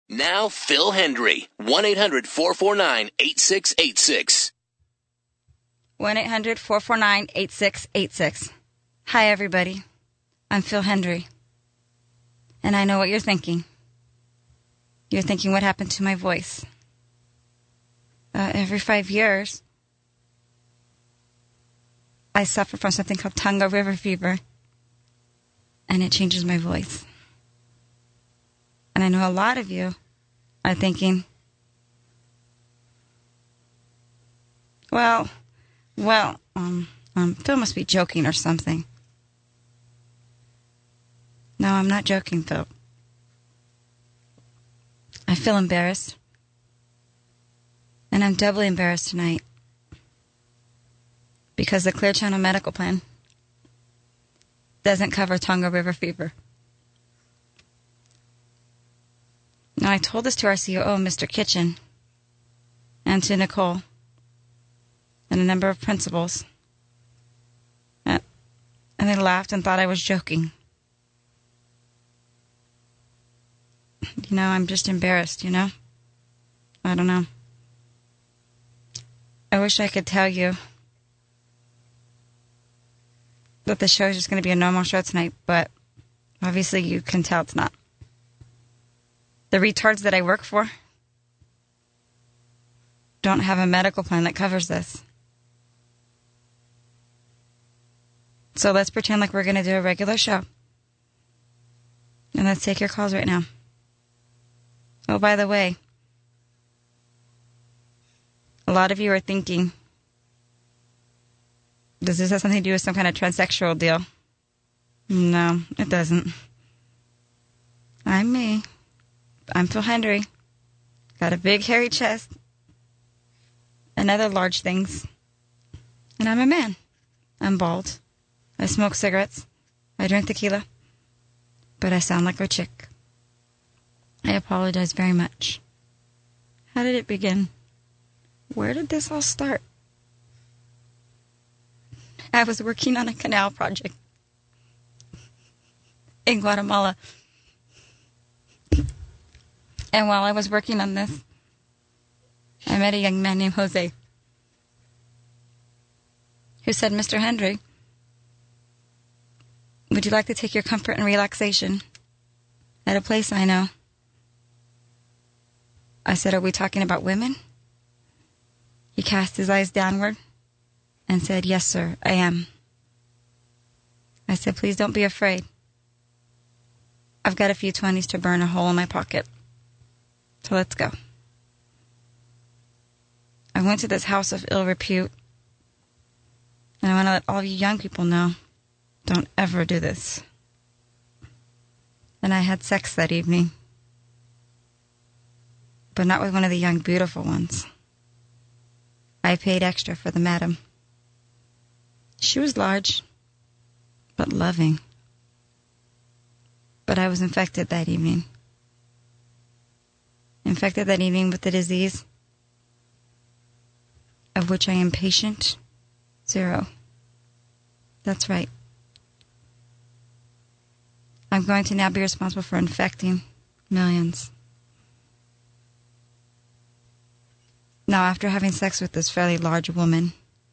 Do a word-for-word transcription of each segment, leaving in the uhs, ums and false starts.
Now, Phil Hendry, one eight hundred four four nine eight six eight six. one eight hundred four four nine eight six eight six. Hi, everybody. I'm Phil Hendry. And I know what you're thinking. You're thinking, what happened to my voice? Uh, every five years, I suffer from something called Tonga River fever. And it changes my voice. And I know a lot of you are thinking, well, well, um, um, Phil must be joking or something. No, I'm not joking, Phil. I feel embarrassed. And I'm doubly embarrassed tonight. Because the Clear Channel Medical Plan doesn't cover Tonga River fever. Now, I told this to our C O O, Mister Kitchen, and to Nicole, and a number of principals. And they laughed and thought I was joking. You know, I'm just embarrassed, you know? I don't know. I wish I could tell you that the show is just going to be a normal show tonight, but obviously you can tell it's not. The retards that I work for don't have a medical plan that covers this. So let's pretend like we're going to do a regular show. And let's take your calls right now. Oh, by the way, a lot of you are thinking, does this have something to do with some kind of transsexual deal? No, it doesn't. I'm me. I'm Phil Hendry. Got a big hairy chest and other large things. And I'm a man. I'm bald. I smoke cigarettes. I drink tequila. But I sound like a chick. I apologize very much. How did it begin? Where did this all start? I was working on a canal project in Guatemala. And while I was working on this, I met a young man named Jose who said, Mister Hendry, would you like to take your comfort and relaxation at a place I know? I said, are we talking about women? He cast his eyes downward and said, yes, sir, I am. I said, please don't be afraid. I've got a few twenties to burn a hole in my pocket. So let's go. I went to this house of ill repute. And I want to let all you young people know, don't ever do this. And I had sex that evening. But not with one of the young, beautiful ones. I paid extra for the madam. She was large, but loving. But I was infected that evening. Infected that evening with the disease of which I am patient zero. That's right. I'm going to now be responsible for infecting millions. Now, after having sex with this fairly large woman,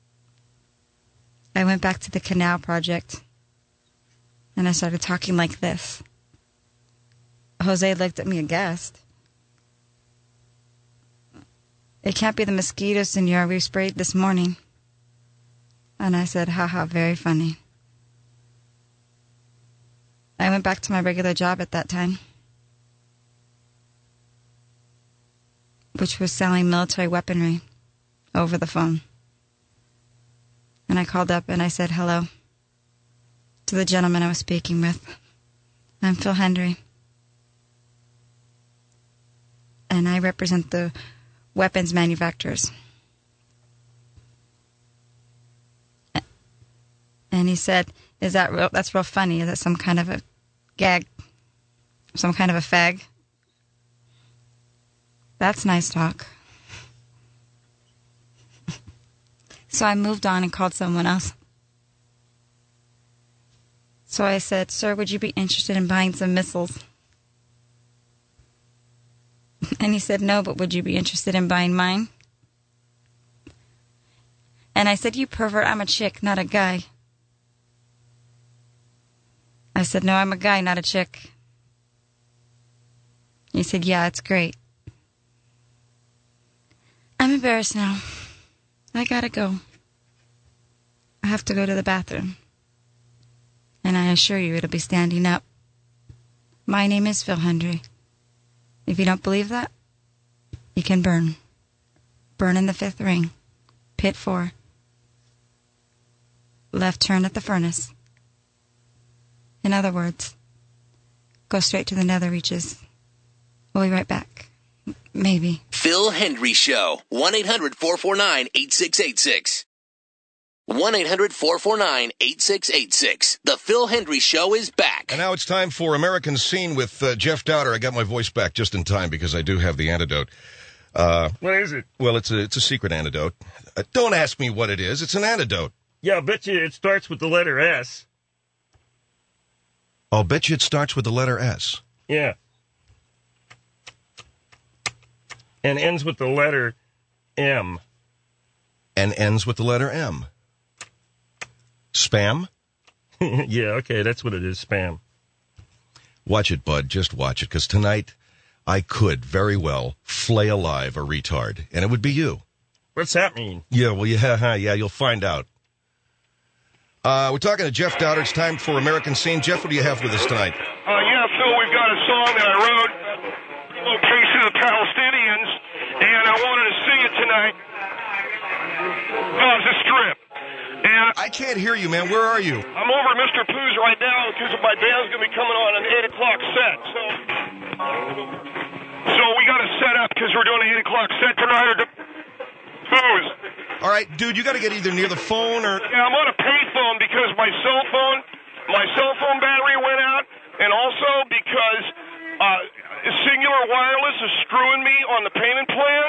I went back to the canal project and I started talking like this. Jose looked at me aghast. It can't be the mosquitoes, senor, we sprayed this morning. And I said, haha, very funny. I went back to my regular job at that time, which was selling military weaponry over the phone. And I called up and I said hello to the gentleman I was speaking with. I'm Phil Hendry. And I represent the weapons manufacturers. And he said, is that real? That's real funny. Is that some kind of a gag? Some kind of a fag? That's nice talk. So I moved on and called someone else. So I said, sir, would you be interested in buying some missiles? And he said, no, but would you be interested in buying mine? And I said, you pervert, I'm a chick, not a guy. I said, no, I'm a guy, not a chick. He said, yeah, it's great. I'm embarrassed now. I gotta go. I have to go to the bathroom. And I assure you it'll be standing up. My name is Phil Hendry. If you don't believe that, you can burn. Burn in the fifth ring. Pit four. Left turn at the furnace. In other words, go straight to the nether reaches. We'll be right back. Maybe. Phil Hendry Show. one eight hundred four four nine eight six eight six. one eight hundred four four nine eight six eight six. The Phil Hendry Show is back. And now it's time for American Scene with uh, Jeff Dowder. I got my voice back just in time because I do have the antidote. Uh, what is it? Well, it's a it's a secret antidote. Uh, don't ask me what it is. It's an antidote. Yeah, I'll bet you it starts with the letter S. I'll bet you it starts with the letter S. Yeah. And ends with the letter M. And ends with the letter M. Spam? Yeah, okay, that's what it is, spam. Watch it, bud. Just watch it, because tonight I could very well flay alive a retard, and it would be you. What's that mean? Yeah, well, yeah, yeah, you'll find out. Uh, we're talking to Jeff Dowder. It's time for American Scene. Jeff, what do you have with us tonight? Uh, yeah, Phil, we've got a song that I wrote, Location of the Palestinians, and I wanted to sing it tonight. Gaza Strip. And I can't hear you, man. Where are you? I'm over at Mister Pooh's right now because my band's going to be coming on an eight o'clock set. So, so we got to set up because we're doing an eight o'clock set tonight. Or Pooh's. All right, dude, you got to get either near the phone or... Yeah, I'm on a payphone because my cell phone, my cell phone battery went out, and also because uh, Singular Wireless is screwing me on the payment plan.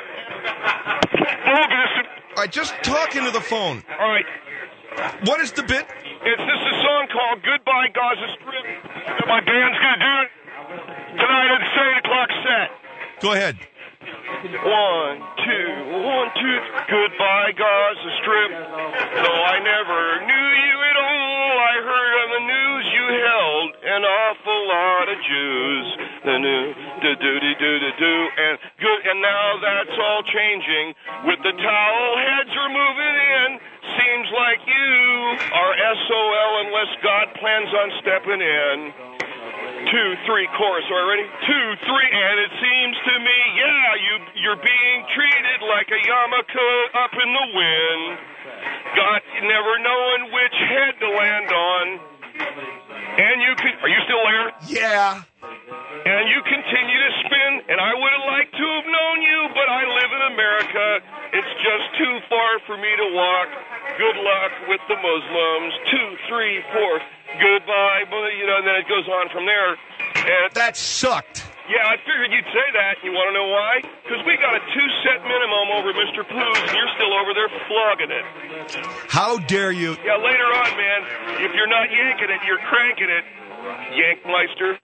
All right, just talk into the phone. All right. What is the bit? It's this is a song called Goodbye Gaza Strip that my band's going to do it tonight at the eight o'clock set. Go ahead. One, two, one, two. Goodbye Gaza Strip. Though I never knew you at all, I heard on the news you held an awful lot of Jews. The new do do do do do do and good, and now that's all changing. With the towel heads are moving in. Seems like you are S O L unless God plans on stepping in. Two, three, chorus. Are you ready? Two, three, and it seems to me, yeah, you you're being treated like a yarmulke up in the wind. God never knowing which head to land on. And you can, are you still there? Yeah. And you continue to spin, and I would have liked to have known you, but I live in America. It's just too far for me to walk. Good luck with the Muslims. Two, three, four. Goodbye. You know, and then it goes on from there. And that sucked. Yeah, I figured you'd say that. You want to know why? Because we got a two-set minimum over Mister Pooh's, and you're still over there flogging it. How dare you? Yeah, later on, man. If you're not yanking it, you're cranking it. Yankmeister.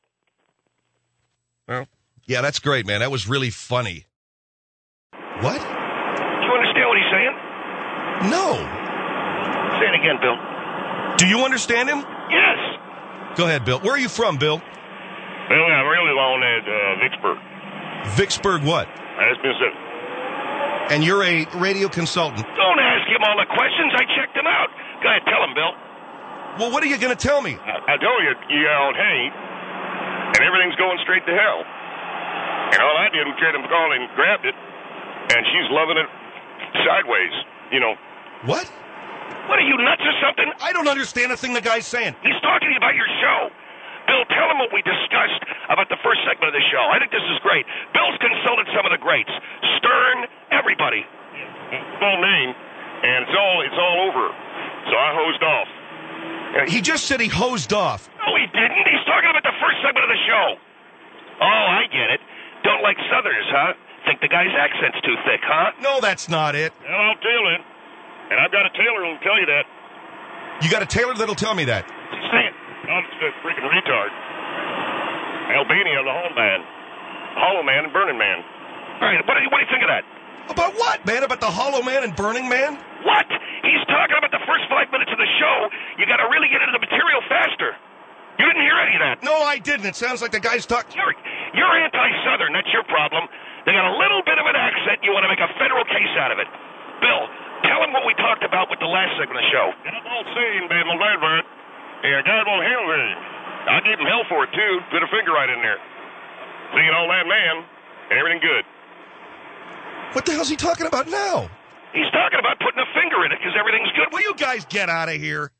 Well, yeah, that's great, man. That was really funny. What? Do you understand what he's saying? No. Say it again, Bill. Do you understand him? Yes. Go ahead, Bill. Where are you from, Bill? Well, I'm really on at uh, Vicksburg. Vicksburg what? That's Mississippi. And you're a radio consultant. Don't ask him all the questions. I checked him out. Go ahead, tell him, Bill. Well, what are you going to tell me? I, I told you, you yelled, hey, and everything's going straight to hell. And all I did was get him called and grabbed it, and she's loving it sideways, you know. What? What, are you nuts or something? I don't understand a thing the guy's saying. He's talking to you about your show. Bill, tell him what we discussed about the first segment of the show. I think this is great. Bill's consulted some of the greats. Stern, everybody. Full name, and it's all it's all over. So I hosed off. He just said he hosed off. No, he didn't. He's talking about the first segment of the show. Oh, I get it. Don't like Southerners, huh? Think the guy's accent's too thick, huh? No, that's not it. Well, I'll tell it. And I've got a tailor who'll tell you that. You got a tailor that'll tell me that? Say it. I'm just a freaking retard. Albania, the home man. Hollow Man and Burning Man. All right, what do you, what do you think of that? About what, man? About the Hollow Man and Burning Man? What? He's talking about the first five minutes of the show. You got to really get into the material faster. You didn't hear any of that. No, I didn't. It sounds like the guy's talking. You're, you're anti-Southern. That's your problem. They got a little bit of an accent. You want to make a federal case out of it. Bill, tell him what we talked about with the last segment of the show. God won't seen, Ben Lambert. Yeah, God won't heal me. I gave him hell for it, too. Put a finger right in there. Seeing all that man, and everything good. What the hell's he talking about now? He's talking about putting a finger in it because everything's good. Will you guys get out of here?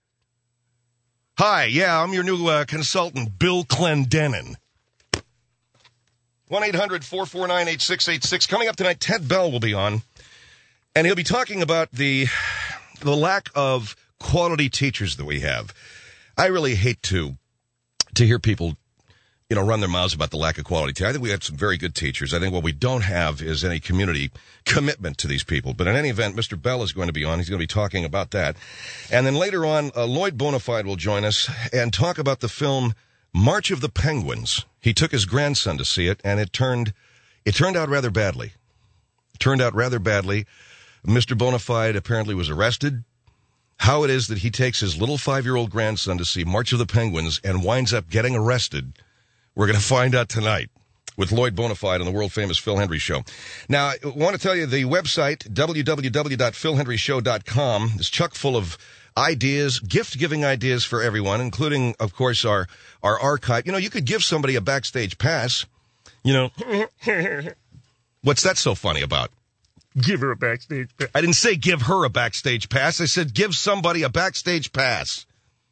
Hi, yeah, I'm your new uh, consultant, Bill Clendenin. one eight hundred four four nine eight six eight six. Coming up tonight, Ted Bell will be on, and he'll be talking about the the lack of quality teachers that we have. I really hate to to hear people, you know, run their mouths about the lack of quality. I think we have some very good teachers. I think what we don't have is any community commitment to these people. But in any event, Mister Bell is going to be on. He's going to be talking about that. And then later on, uh, Lloyd Bonafide will join us and talk about the film March of the Penguins. He took his grandson to see it, and it turned it turned out rather badly. It turned out rather badly. Mister Bonafide apparently was arrested. How it is that he takes his little five-year-old grandson to see March of the Penguins and winds up getting arrested, we're going to find out tonight with Lloyd Bonafide on the world-famous Phil Hendry Show. Now, I want to tell you the website, w w w dot phil hendry show dot com, is chock full of ideas, gift-giving ideas for everyone, including, of course, our, our archive. You know, you could give somebody a backstage pass. You know, what's that so funny about? Give her a backstage pass. I didn't say give her a backstage pass. I said give somebody a backstage pass.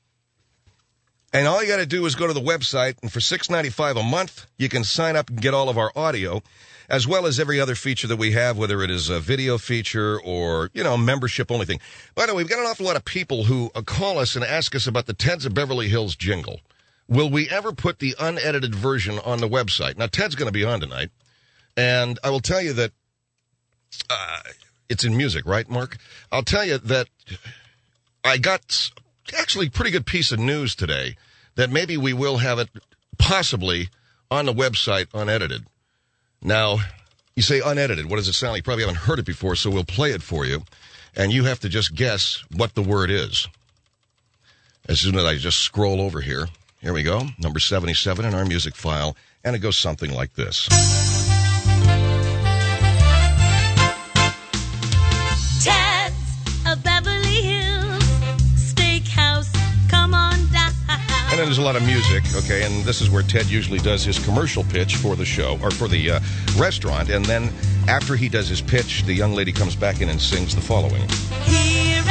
And all you got to do is go to the website, and for six dollars and ninety-five cents a month, you can sign up and get all of our audio, as well as every other feature that we have, whether it is a video feature or, you know, membership-only thing. By the way, we've got an awful lot of people who uh, call us and ask us about the Ted's of Beverly Hills jingle. Will we ever put the unedited version on the website? Now, Ted's going to be on tonight, and I will tell you that uh, it's in music, right, Mark? I'll tell you that I got actually a pretty good piece of news today that maybe we will have it possibly on the website unedited. Now, you say unedited. What does it sound like? You probably haven't heard it before, so we'll play it for you, and you have to just guess what the word is. As soon as I just scroll over here, here we go, number seventy-seven in our music file, and it goes something like this. Ted's of Beverly Hills Steakhouse, come on down. And then there's a lot of music, okay, and this is where Ted usually does his commercial pitch for the show, or for the uh, restaurant, and then after he does his pitch, the young lady comes back in and sings the following. Here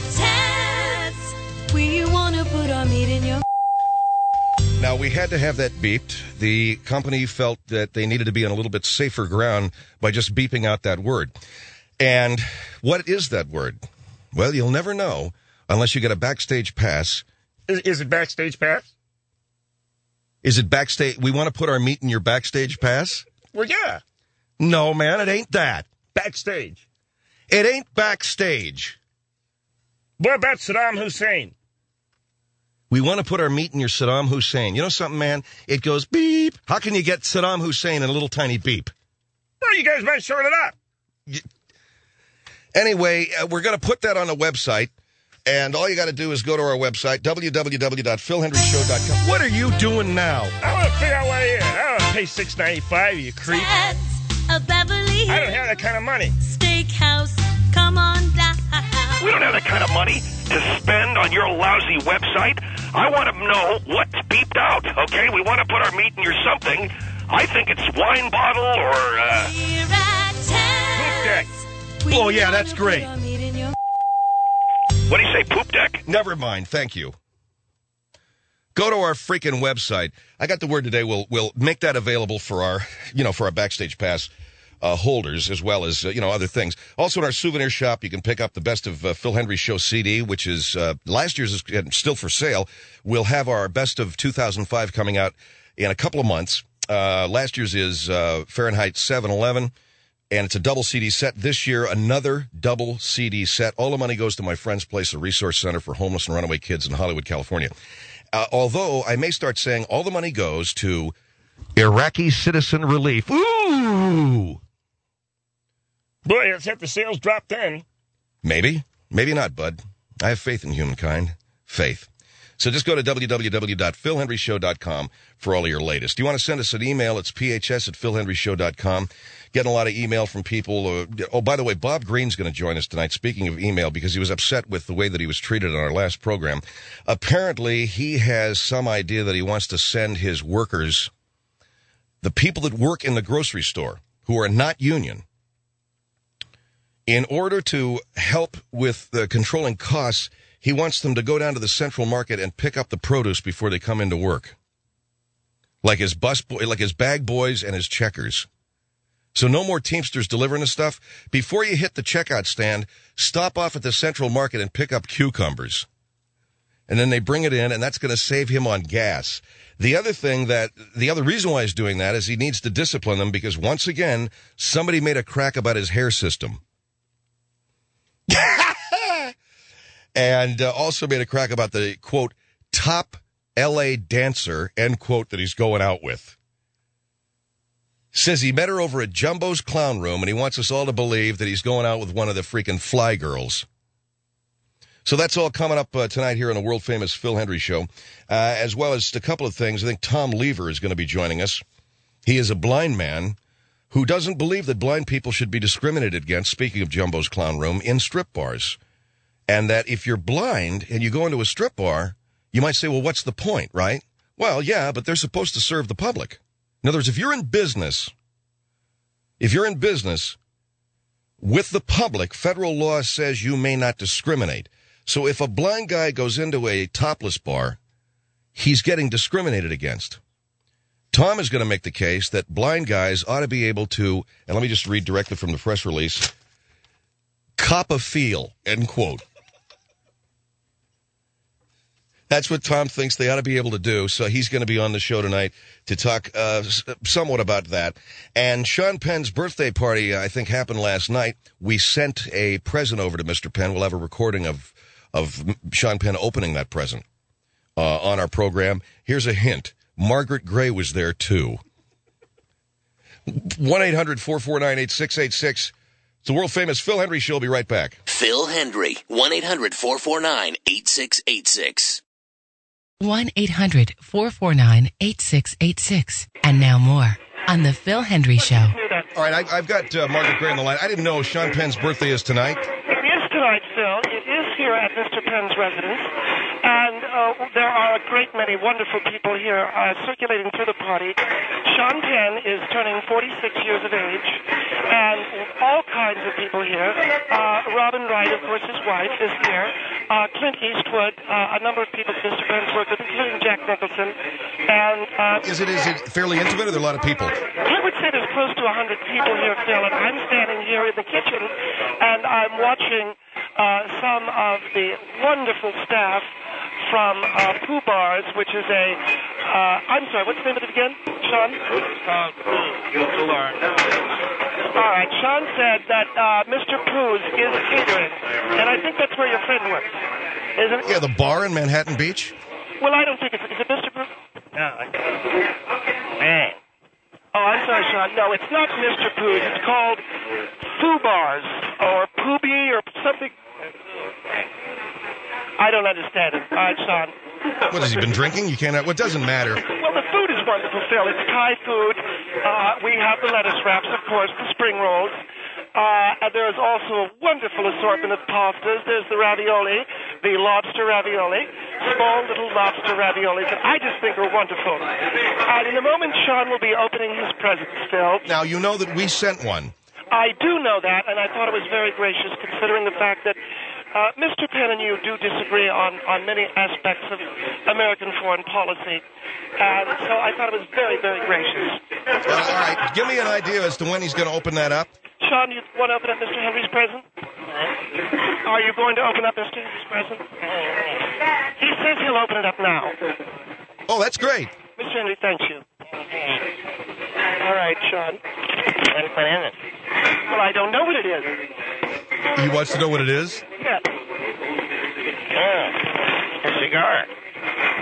at Ted's, we want to put our meat in your... Now, we had to have that beeped. The company felt that they needed to be on a little bit safer ground by just beeping out that word. And what is that word? Well, you'll never know unless you get a backstage pass. Is, is it backstage pass? Is it backstage? We want to put our meat in your backstage pass? Well, yeah. No, man, it ain't that. Backstage. It ain't backstage. What about Saddam Hussein? We want to put our meat in your Saddam Hussein. You know something, man? It goes beep. How can you get Saddam Hussein in a little tiny beep? Well, you guys might short it up. You, Anyway, uh, we're going to put that on the website, and all you got to do is go to our website, w w w dot phil hendry show dot com. What are you doing now? I want to figure out why you're in. I don't want to pay six dollars and ninety-five cents, you creep. Ted's of Beverly Hills I don't have that kind of money. Steakhouse, come on down. We don't have that kind of money to spend on your lousy website. I want to know what's beeped out, okay? We want to put our meat in your something. I think it's wine bottle or, uh... Here at Ted's, we Oh, yeah, wanna that's put great. our meat in your... What do you say, poop deck? Never mind. Thank you. Go to our freaking website. I got the word today. We'll we'll make that available for our, you know, for our Backstage Pass uh, holders, as well as, uh, you know, other things. Also, in our souvenir shop, you can pick up the Best of uh, Phil Hendry Show C D, which is, uh, last year's is still for sale. We'll have our Best of two thousand five coming out in a couple of months. Uh, last year's is uh, Fahrenheit seven eleven. And it's a double C D set. This year, another double C D set. All the money goes to my friend's place, a resource center for homeless and runaway kids in Hollywood, California. Uh, although I may start saying all the money goes to Iraqi citizen relief. Ooh! Boy, let's have the sales drop then. Maybe. Maybe not, bud. I have faith in humankind. Faith. So just go to w w w dot phil henry show dot com for all of your latest. Do you want to send us an email? It's p h s at phil henry show dot com. Getting a lot of email from people. Uh, oh, by the way, Bob Green's going to join us tonight, speaking of email, because he was upset with the way that he was treated on our last program. Apparently, he has some idea that he wants to send his workers, the people that work in the grocery store, who are not union, in order to help with the controlling costs, he wants them to go down to the Central Market and pick up the produce before they come into work. Like his bus boy, like his bag boys and his checkers. So no more Teamsters delivering the stuff. Before you hit the checkout stand, stop off at the Central Market and pick up cucumbers. And then they bring it in, and that's going to save him on gas. The other thing that, the other reason why he's doing that is he needs to discipline them because once again, somebody made a crack about his hair system. And uh, also made a crack about the, quote, top L A dancer, end quote, that he's going out with. Says he met her over at Jumbo's Clown Room, and he wants us all to believe that he's going out with one of the freaking Fly Girls. So that's all coming up uh, tonight here on the world-famous Phil Hendry Show, uh, as well as a couple of things. I think Tom Lever is going to be joining us. He is a blind man who doesn't believe that blind people should be discriminated against, speaking of Jumbo's Clown Room, in strip bars. And that if you're blind and you go into a strip bar, you might say, well, what's the point, right? Well, yeah, but they're supposed to serve the public. In other words, if you're in business, if you're in business with the public, federal law says you may not discriminate. So if a blind guy goes into a topless bar, he's getting discriminated against. Tom is going to make the case that blind guys ought to be able to, and let me just read directly from the press release, cop a feel, end quote. That's what Tom thinks they ought to be able to do, so he's going to be on the show tonight to talk uh, somewhat about that. And Sean Penn's birthday party, I think, happened last night. We sent a present over to Mister Penn. We'll have a recording of, of Sean Penn opening that present uh, on our program. Here's a hint. Margaret Gray was there, too. one eight hundred four four nine eight six eight six. It's the world-famous Phil Hendry Show. We'll be right back. Phil Hendry, one eight hundred four four nine eight six eight six. one eight hundred four four nine eight six eight six. And now more on the Phil Hendry Show. All right, I, I've got uh, Margaret Gray on the line. I didn't know Sean Penn's birthday is tonight. It is tonight, Phil. It is here at Mister Penn's residence. And uh, there are a great many wonderful people here uh, circulating through the party. Sean Penn is turning forty-six years of age, and all kinds of people here. Uh, Robin Wright, of course, his wife, is here. Uh, Clint Eastwood, uh, a number of people that Mister Penn's worked with, including Jack Nicholson. And uh, Is it is it fairly intimate, or are there a lot of people? I would say there's close to one hundred people here, Phil, and I'm standing here in the kitchen, and I'm watching uh, some of the wonderful staff from uh, Pooh Bars, which is a, uh, I'm sorry, what's the name of it again, Sean? Uh, Pooh. All right, Sean said that uh, Mister Pooh's is catering, and I think that's where your friend works, isn't it? Yeah, the bar in Manhattan Beach. Well, I don't think it's, is it Mister Pooh? No, I Man. Oh, I'm sorry, Sean. No, it's not Mister Pooh's. It's called Pooh Bars, or Poohby, or something. I don't understand it. All right, Sean. What, has he been drinking? You can't. What doesn't matter. Well, the food is wonderful, Phil. It's Thai food. Uh, we have the lettuce wraps, of course, the spring rolls. Uh, and there is also a wonderful assortment of pastas. There's the ravioli, the lobster ravioli, small little lobster raviolis that I just think are wonderful. And in a moment, Sean will be opening his presents, Phil. Now, you know that we sent one. I do know that, and I thought it was very gracious, considering the fact that Uh, Mister Penn and you do disagree on, on many aspects of American foreign policy, and so I thought it was very, very gracious. Uh, all right, give me an idea as to when he's going to open that up. Sean, you want to open up Mister Henry's present? Are you going to open up Mister Henry's present? He says he'll open it up now. Oh, that's great. Mister Henry, thank you. All right, Sean. What is it? Well, I don't know what it is. He wants to know what it is? Yeah. Oh, a cigar. It's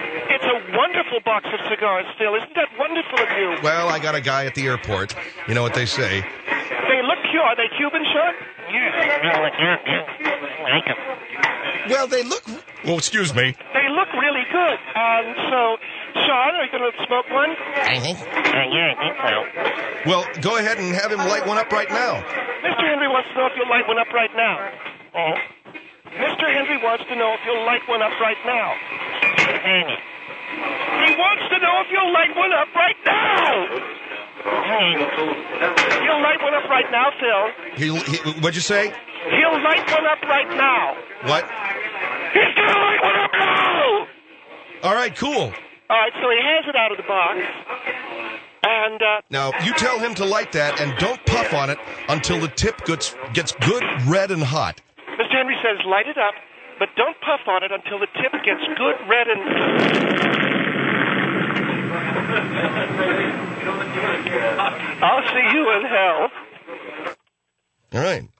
a wonderful box of cigars, Phil. Isn't that wonderful of you? Well, I got a guy at the airport. You know what they say. They look cute. Are they Cuban, Sean? Yes, well, yeah, yeah. I like them. Well, they look... Well, excuse me. They look really good. And so, Sean, are you going to smoke one? I think, uh, yeah, I think so. Well, go ahead and have him light one up right now. Mister Henry wants to know if you'll light one up right now. Oh, Mister Henry wants to know if you'll light one up right now. hang it. He wants to know if you'll light one up right now. Hang it. He'll light one up right now, Phil. He, he, what'd you say? He'll light one up right now. What? He's going to light one up now. All right, cool. All right, so he has it out of the box. And, uh... Now, you tell him to light that and don't puff on it until the tip gets, gets good, red, and hot. Mister Henry says light it up, but don't puff on it until the tip gets good, red, and... I'll see you in hell. All right.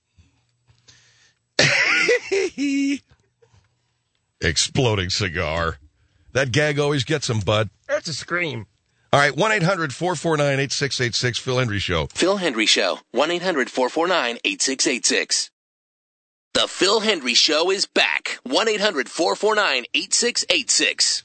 Exploding cigar. That gag always gets him, bud. That's a scream. All right, one eight hundred four four nine eight six eight six, Phil Hendry Show. Phil Hendry Show, one eight hundred four four nine eight six eight six. The Phil Hendry Show is back, one eight hundred four four nine eight six eight six.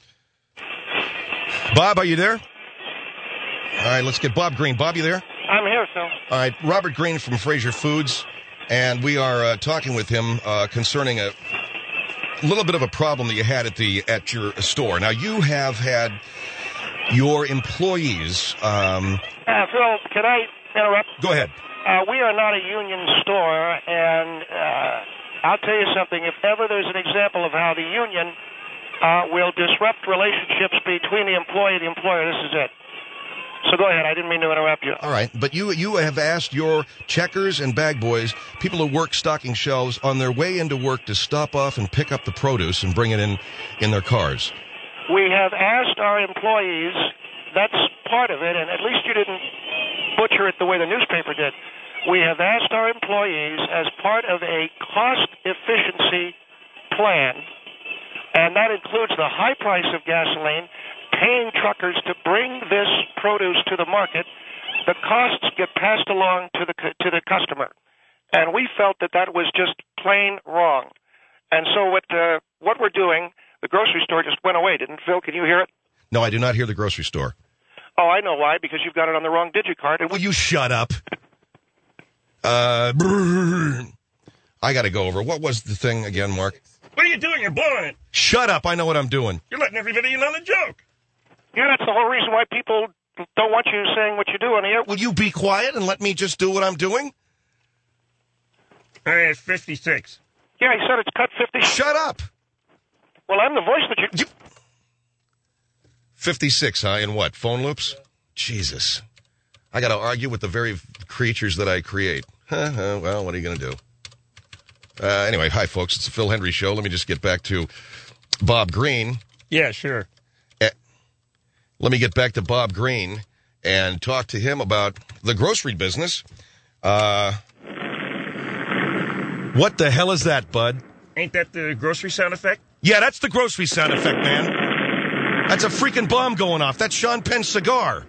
Bob, are you there? All right, let's get Bob Green. Bob, you there? I'm here, Phil. All right, Robert Green from Fraser Foods, and we are uh, talking with him uh, concerning a little bit of a problem that you had at the at your store. Now, you have had your employees... Um, Uh, Phil, can I interrupt? go ahead. Uh, we are not a union store, and uh, I'll tell you something. If ever there's an example of how the union uh, will disrupt relationships between the employee and the employer, this is it. So go ahead. I didn't mean to interrupt you. All right, but you you have asked your checkers and bag boys, people who work stocking shelves, on their way into work to stop off and pick up the produce and bring it in in their cars. We have asked our employees, that's part of it, and at least you didn't butcher it the way the newspaper did. We have asked our employees as part of a cost efficiency plan, and that includes the high price of gasoline, paying truckers to bring this produce to the market. The costs get passed along to the to the customer, and we felt that that was just plain wrong. And so what uh, what we're doing, the grocery store just went away, didn't Phil? Can you hear it? No, I do not hear the grocery store. Oh, I know why, because you've got it on the wrong digicard. And Will you shut up? Uh, I got to go over. What was the thing again, Mark? What are you doing? You're blowing it. Shut up. I know what I'm doing. You're letting everybody in on the joke. Yeah, that's the whole reason why people don't want you saying what you do on the air. Will you be quiet and let me just do what I'm doing? All right, it's fifty-six. Yeah, he said it's cut fifty. Shut up. Well, I'm the voice that you... You... fifty-six, huh? In what? Phone loops? Jesus. I got to argue with the very creatures that I create. Well, what are you going to do? Uh, anyway, hi, folks. It's the Phil Hendry Show. Let me just get back to Bob Green. Yeah, sure. Uh, let me get back to Bob Green and talk to him about the grocery business. Uh, what the hell is that, bud? Ain't that the grocery sound effect? Yeah, that's the grocery sound effect, man. That's a freaking bomb going off. That's Sean Penn's cigar.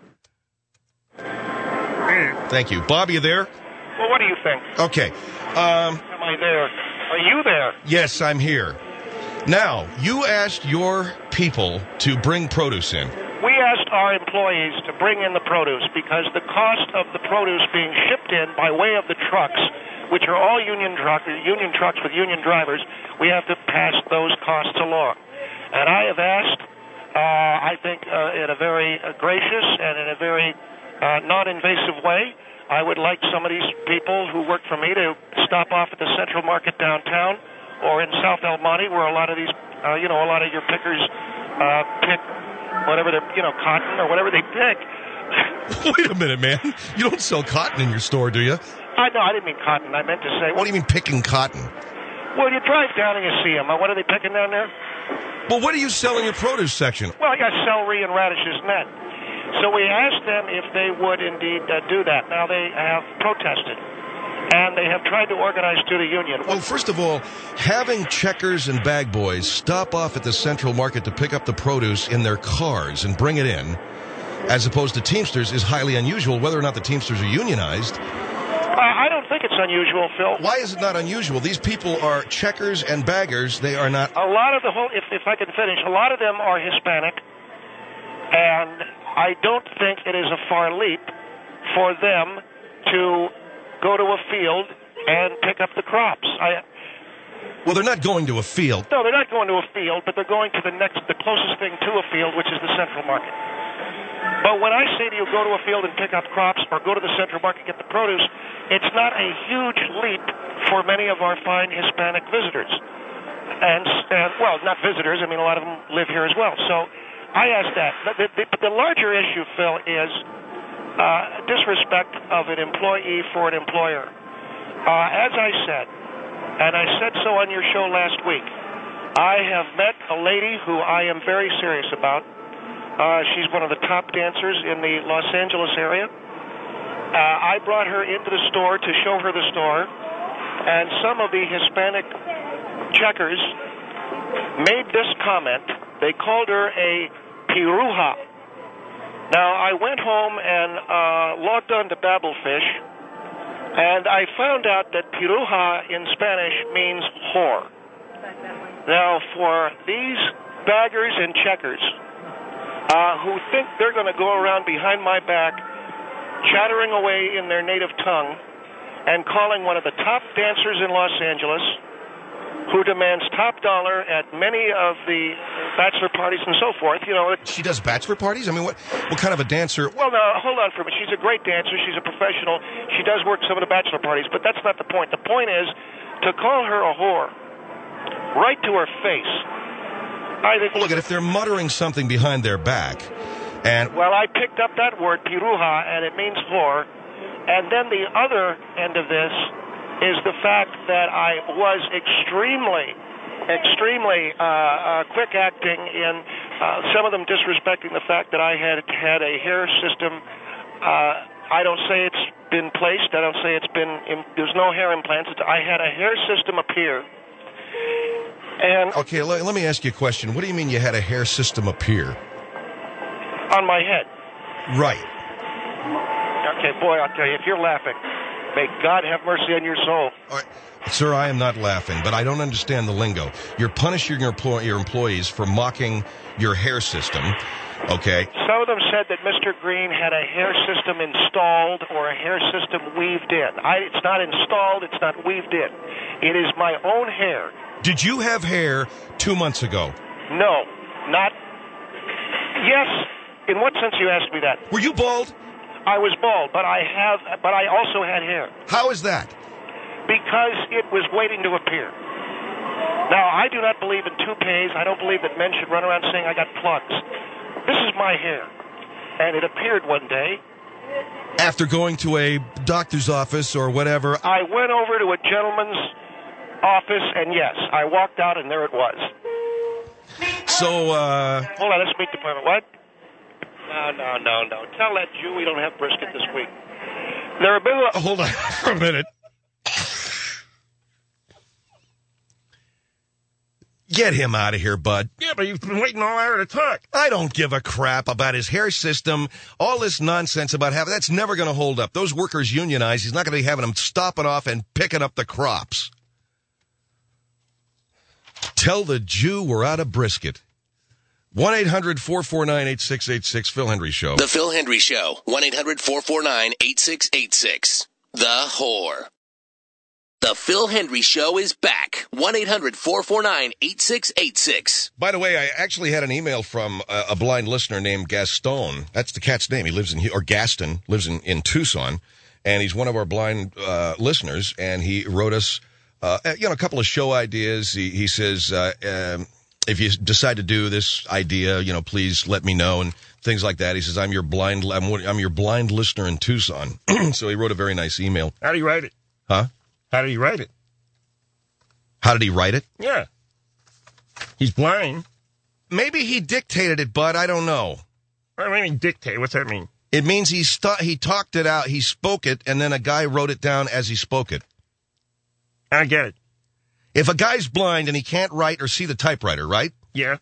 Mm. Thank you. Bob, you there? Well, what do you think? Okay. Um, Am I there? Are you there? yes, I'm here. Now, you asked your people to bring produce in. We asked our employees to bring in the produce because the cost of the produce being shipped in by way of the trucks, which are all union, truck, union trucks with union drivers, we have to pass those costs along. And I have asked, uh, I think uh, in a very uh, gracious and in a very uh, non-invasive way, I would like some of these people who work for me to stop off at the Central Market downtown or in South El Monte, where a lot of these, uh, you know, a lot of your pickers uh, pick whatever they're, you know, cotton or whatever they pick. Wait a minute, man. You don't sell cotton in your store, do you? I know, I didn't mean cotton. I meant to say... What do you mean picking cotton? Well, you drive down and you see them. Uh, what are they picking down there? Well, what do you sell in your produce section? Well, I got celery and radishes and that. So we asked them if they would indeed uh, do that. Now, they have protested. and they have tried to organize to the union. Well, first of all, having checkers and bag boys stop off at the Central Market to pick up the produce in their cars and bring it in, as opposed to Teamsters, is highly unusual, whether or not the Teamsters are unionized. Uh, I don't think it's unusual, Phil. Why is it not unusual? These people are checkers and baggers. They are not... A lot of the whole, if, if I can finish, a lot of them are Hispanic, and I don't think it is a far leap for them to go to a field and pick up the crops. I, well, they're not going to a field. No, they're not going to a field, but they're going to the next, the closest thing to a field, which is the Central Market. But when I say to you, go to a field and pick up crops, or go to the Central Market and get the produce, it's not a huge leap for many of our fine Hispanic visitors. And, and well, not visitors, I mean, a lot of them live here as well. So I ask that. But the, the, the larger issue, Phil, is uh, disrespect of an employee for an employer. Uh, as I said, and I said so on your show last week, I have met a lady who I am very serious about. Uh, she's one of the top dancers in the Los Angeles area. Uh, I brought her into the store to show her the store, and some of the Hispanic checkers made this comment. They called her a piruja. Now, I went home and uh, logged on to Babelfish, and I found out that piruja in Spanish means whore. Now, for these baggers and checkers uh, who think they're going to go around behind my back chattering away in their native tongue and calling one of the top dancers in Los Angeles, who demands top dollar at many of the bachelor parties and so forth, you know. She does bachelor parties? I mean, what what kind of a dancer? Well, now, hold on for a minute. She's a great dancer. She's a professional. She does work some of the bachelor parties, but that's not the point. The point is to call her a whore right to her face. I think. Well, look, if they're muttering something behind their back, and well, I picked up that word, piruja, and it means whore. And then the other end of this is the fact that I was extremely, extremely uh, uh, quick acting in uh, some of them disrespecting the fact that I had had a hair system. Uh, I don't say it's been placed. I don't say it's been. In, there's no hair implants. It's, I had a hair system appear. And okay, let, let me ask you a question. What do you mean you had a hair system appear? On my head. Right. Okay, boy, I'll tell you, if you're laughing, may God have mercy on your soul. All right. Sir, I am not laughing, but I don't understand the lingo. You're punishing your, employ- your employees for mocking your hair system, okay? Some of them said that Mister Green had a hair system installed or a hair system weaved in. I, it's not installed, it's not weaved in. It is my own hair. Did you have hair two months ago? No, not... Yes, in what sense you asked me that? Were you bald? I was bald, but I have, but I also had hair. How is that? Because it was waiting to appear. Now, I do not believe in toupees. I don't believe that men should run around saying I got plugs. This is my hair, and it appeared one day. After going to a doctor's office or whatever. I went over to a gentleman's office, and yes, I walked out, and there it was. So, uh... Hold on, let's meet the appointment. What? No, no, no, no. Tell that Jew we don't have brisket this week. There have been... A... Hold on for a minute. Get him out of here, bud. Yeah, but you've been waiting all hour to talk. I don't give a crap about his hair system. All this nonsense about having... That's never going to hold up. Those workers unionize. He's not going to be having them stopping off and picking up the crops. Tell the Jew we're out of brisket. one eight hundred four four nine eight six eight six, Phil Hendry Show. The Phil Hendry Show, one eight hundred four four nine eight six eight six. The Whore. The Phil Hendry Show is back, one eight hundred four four nine eight six eight six. By the way, I actually had an email from a, a blind listener named Gaston. That's the cat's name. He lives in, or Gaston, lives in, in Tucson, and he's one of our blind uh, listeners, and he wrote us, uh, you know, a couple of show ideas. He, he says, uh, um, if you decide to do this idea, you know, please let me know and things like that. He says, I'm your blind, I'm, I'm your blind listener in Tucson. So he wrote a very nice email. How do you write it? Huh? How did he write it? How did he write it? Yeah. He's blind. Maybe he dictated it, bud. I don't know. I mean, dictate. What's that mean? It means he stu- he talked it out, he spoke it, and then a guy wrote it down as he spoke it. I get it. If a guy's blind and he can't write or see the typewriter, right? Yeah.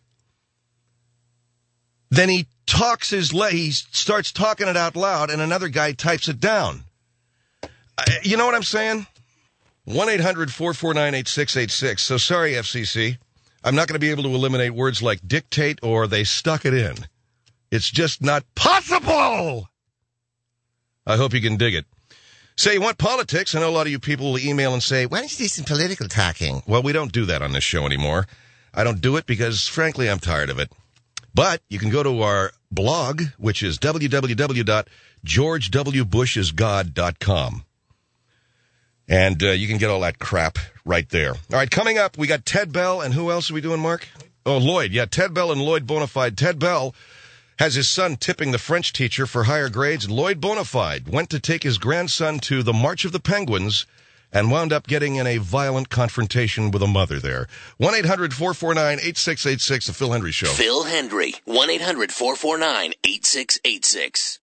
Then he talks his le- he starts talking it out loud, and another guy types it down. Uh, you know what I'm saying? one eight hundred four four nine eight six eight six. So sorry, F C C. I'm not going to be able to eliminate words like dictate or they stuck it in. It's just not possible. I hope you can dig it. Say you want politics. I know a lot of you people will email and say, why don't you do some political talking? Well, we don't do that on this show anymore. I don't do it because, frankly, I'm tired of it. But you can go to our blog, which is w w w dot george w bush is god dot com. And uh, you can get all that crap right there. All right, coming up, we got Ted Bell, and who else are we doing, Mark? Oh, Lloyd. Yeah, Ted Bell and Lloyd Bonafide. Ted Bell has his son tipping the French teacher for higher grades. Lloyd Bonafide went to take his grandson to the March of the Penguins and wound up getting in a violent confrontation with a mother there. one eight hundred four four nine eight six eight six, The Phil Hendry Show. Phil Hendry, one eight hundred four four nine eight six eight six.